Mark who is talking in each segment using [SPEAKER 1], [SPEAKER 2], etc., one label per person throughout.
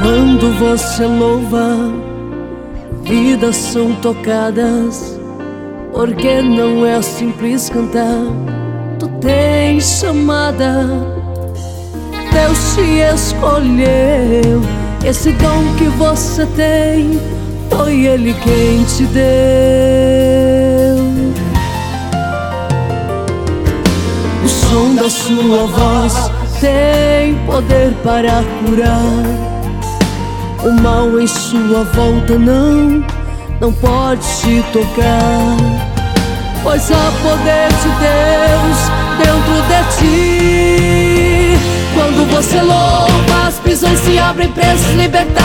[SPEAKER 1] Quando você louva, vidas são tocadas, porque não é simples cantar. Tu tens chamada, Deus te escolheu. Esse dom que você tem, foi Ele quem te deu. O som da sua voz tem poder para curar. O mal em sua volta não pode te tocar, pois há poder de Deus dentro de ti. Quando você louva, as prisões se abrem, presos, libertação.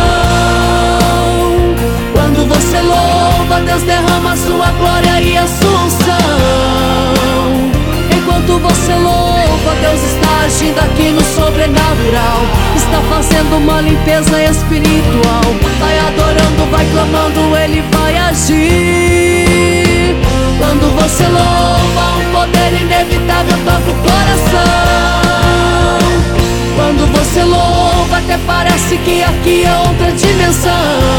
[SPEAKER 1] Quando você louva, Deus derrama a sua glória e assunção. Enquanto você louva, Deus está agindo aqui no sobrenatural. Está fazendo uma limpeza espiritual. Vai adorando, vai clamando, Ele vai agir. Quando você louva, um poder inevitável toca o coração. Quando você louva, até parece que aqui é outra dimensão.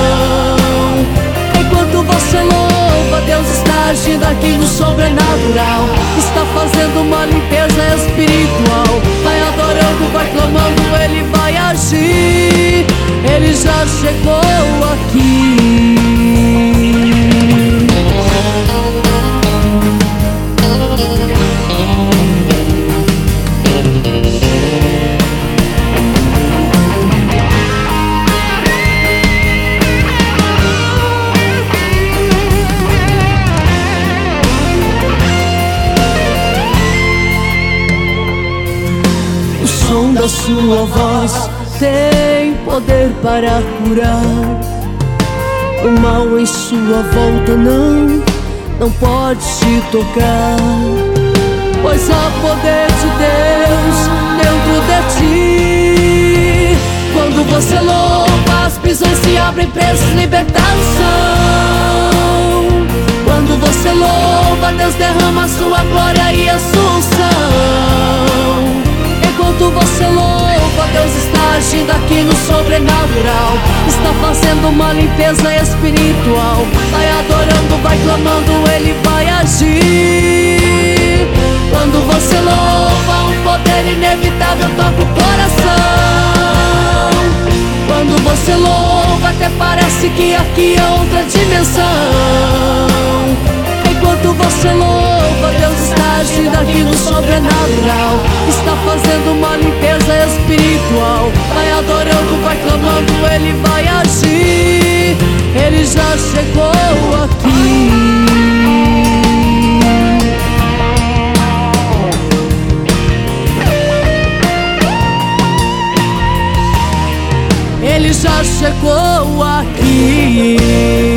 [SPEAKER 1] Enquanto você louva, Deus está agindo aqui no sobrenatural. Está fazendo uma limpeza espiritual. Vai adorando, vai clamando, Ele vai agir. Ele já chegou aqui. O som da sua voz tem poder para curar. O mal em sua volta não pode te tocar, pois há poder de Deus dentro de ti. Quando você louva, as prisões se abrem, presos, libertação. Quando você louva, Deus derrama a sua glória e assunção. Enquanto você louva, Deus está agindo aqui no sobrenatural. Está fazendo uma limpeza espiritual. Vai adorando, vai clamando, Ele vai agir. Quando você louva, um poder inevitável toca o coração. Quando você louva, até parece que aqui é outra dimensão. Enquanto você louva, Deus está agindo aqui no sobrenatural. Está fazendo uma limpeza espiritual. Vai adorando, vai clamando, Ele vai agir. Ele já chegou aqui. Ele já chegou aqui.